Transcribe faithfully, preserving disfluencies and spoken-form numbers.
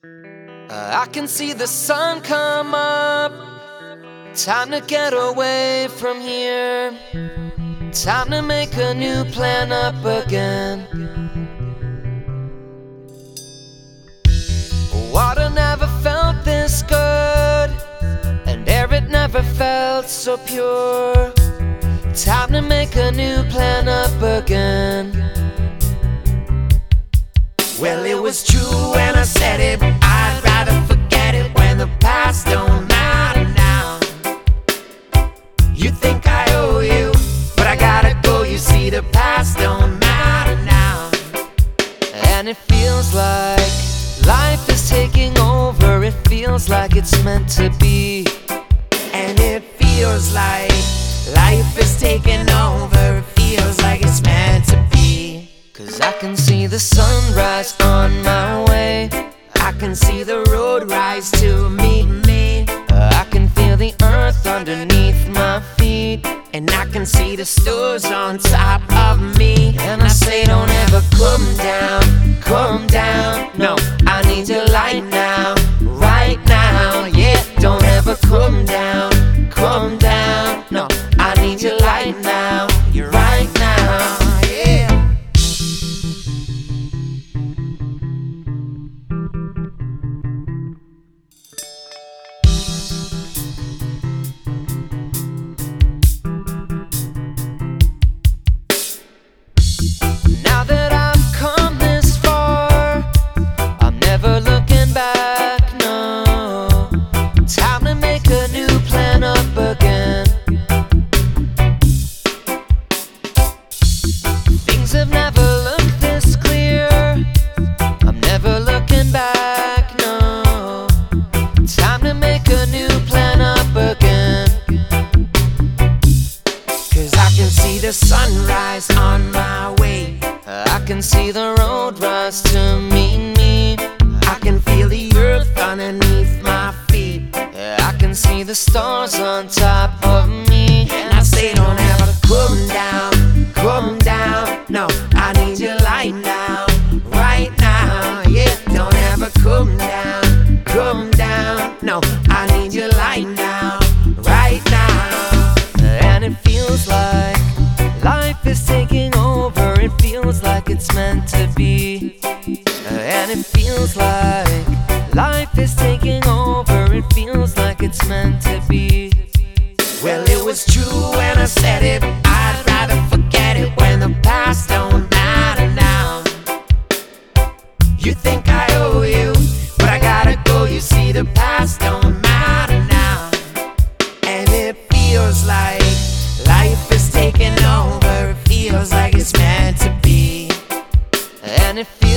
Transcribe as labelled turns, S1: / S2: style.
S1: Uh, I can see the sun come up. Time to get away from here. Time to make a new plan up again. Water never felt this good, and air it never felt so pure. Time to make a new plan up again.
S2: Well, it was true when I said it. I'd rather forget it when the past don't matter now. You think I owe you, but I gotta go. You see, the past don't matter now.
S1: And it feels like life is taking over. It feels like it's meant to be.
S2: And it feels like life is taking over. It feels like it's meant to be.
S1: Cause I can see the sunrise on my way.
S2: I can see the road rise to meet me.
S1: uh, I can feel the earth underneath my feet.
S2: And I can see the stars on top of me.
S1: And I say don't ever come down, come down.
S2: No,
S1: I need your light now, right now. Yeah, don't ever come down, come down. No, I need your light now,
S2: you're
S1: right now.
S2: Yeah.
S1: Now that I've come this far, I'm never looking back, no. Time to make a new plan up again. Things have never looked this clear. I'm never looking back, no. Time to make a new plan up again.
S2: Cause I can see the sunrise on my way.
S1: I can see the road rise to meet me.
S2: I can feel the earth underneath my feet.
S1: I can see the stars on top of me.
S2: And I say don't ever come down, come down. No, I need your light now, right now. Yeah, don't ever come down, come down. No, I need your light now, right now.
S1: And it feels like life is taking over. It feels like it's meant to be. And it feels like life is taking over. It feels like it's meant to be.
S2: Well, it was true when I said it. I'd rather forget it when the past don't matter now. You think I owe you, but I gotta go. You see, the past don't matter now. And it feels like life is taking over. It feels like it's meant to be.
S1: And it feels